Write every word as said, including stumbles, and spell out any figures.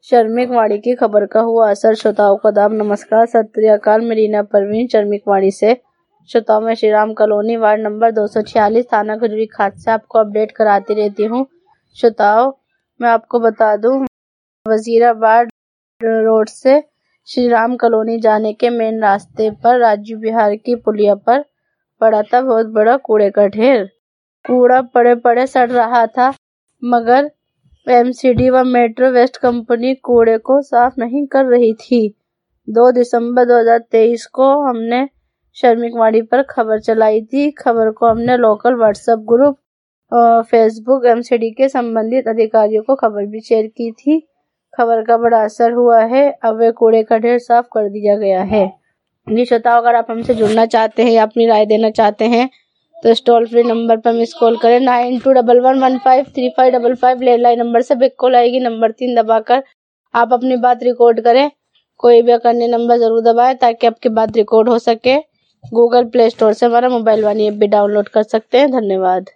श्रमिक वाणी की खबर का हुआ असर। श्रोताओं को आदाब, नमस्कार, सत श्री अकाल। मैं रीना परवीन श्रमिक वाणी से श्रोताओं में Shri Ram colony ward number दो सौ छियालीस थाना खजूरी खात से आपको अपडेट कराती रहती हूँ। श्रोताओं, मैं आपको बता दूं, वजीराबाद रोड से श्री राम कॉलोनी जाने के मेन रास्ते पर राजीव विहार की पुलिया पर पड़ा था बहुत बड़ा कूड़े का ढेर। कूड़ा पड़े पड़े सड़ रहा था, मगर एमसीडी व मेट्रो वेस्ट कंपनी कूड़े को साफ नहीं कर रही थी। दो दिसंबर दो हज़ार तेईस को हमने श्रमिक वाणी पर खबर चलाई थी। खबर को हमने local WhatsApp group, Facebook, MCD के संबंधित अधिकारियों को खबर भी शेयर की थी। खबर का बड़ा असर हुआ है। अब वे कूड़े का ढेर साफ कर दिया गया है। जी श्रोताओ, अगर आप हमसे जुड़ना चाहते हैं या अपनी राय देना चाहते हैं तो इस टोल फ्री नंबर पर मिस कॉल करें nine two one one one five three five double five. Landline number से बैक कॉल आएगी। नंबर तीन दबाकर आप अपनी बात रिकॉर्ड करें। कोई भी अन्य नंबर जरूर दबाएं ताकि आपकी बात रिकॉर्ड हो सके। गूगल प्ले स्टोर से हमारा मोबाइल वाणी ऐप भी डाउनलोड कर सकते हैं। धन्यवाद।